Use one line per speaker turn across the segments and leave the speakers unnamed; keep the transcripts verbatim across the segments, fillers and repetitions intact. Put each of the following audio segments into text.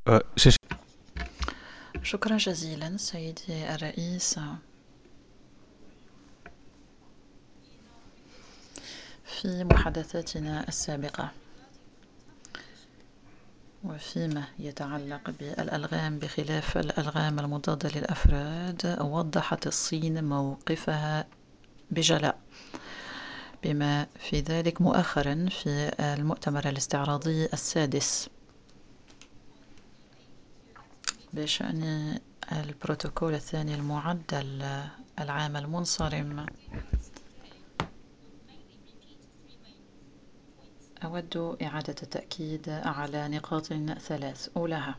أه، شش-
شكرا جزيلا سيدي الرئيس. في محادثاتنا السابقة وفيما يتعلق بالألغام بخلاف الألغام المضادة للأفراد، وضحت الصين موقفها بجلاء، بما في ذلك مؤخرا في المؤتمر الاستعراضي السادس بشأن البروتوكول الثاني المعدل العام المنصرم. أود إعادة التأكيد على نقاط ثلاث. أولاها،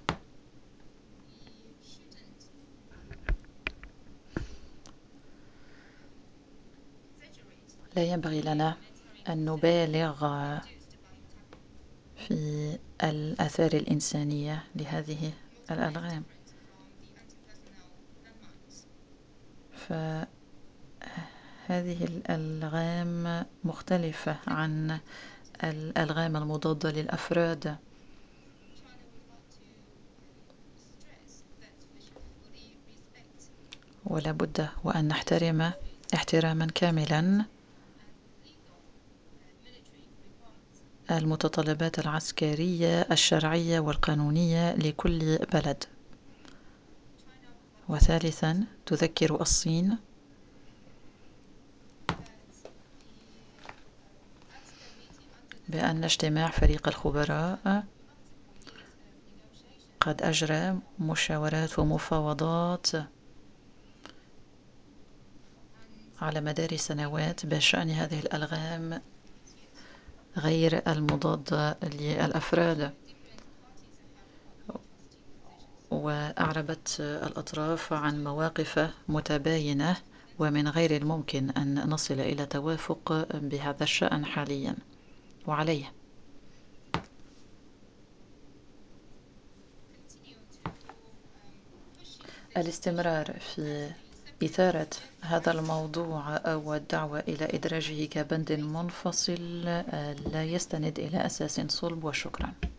لا ينبغي لنا أن نبالغ في الآثار الإنسانية لهذه الألغام، فهذه الألغام مختلفة عن الألغام المضادة للأفراد، ولا بد وأن نحترم احتراما كاملا المتطلبات العسكرية الشرعية والقانونية لكل بلد. وثالثا، تذكر الصين بأن اجتماع فريق الخبراء قد أجرى مشاورات ومفاوضات على مدار سنوات بشأن هذه الألغام غير المضادة للأفراد، وأعربت الأطراف عن مواقف متباينة، ومن غير الممكن أن نصل إلى توافق بهذا الشأن حاليا. وعليه الاستمرار في إثارة هذا الموضوع أو الدعوة إلى إدراجه كبند منفصل لا يستند إلى أساس صلب. وشكرا.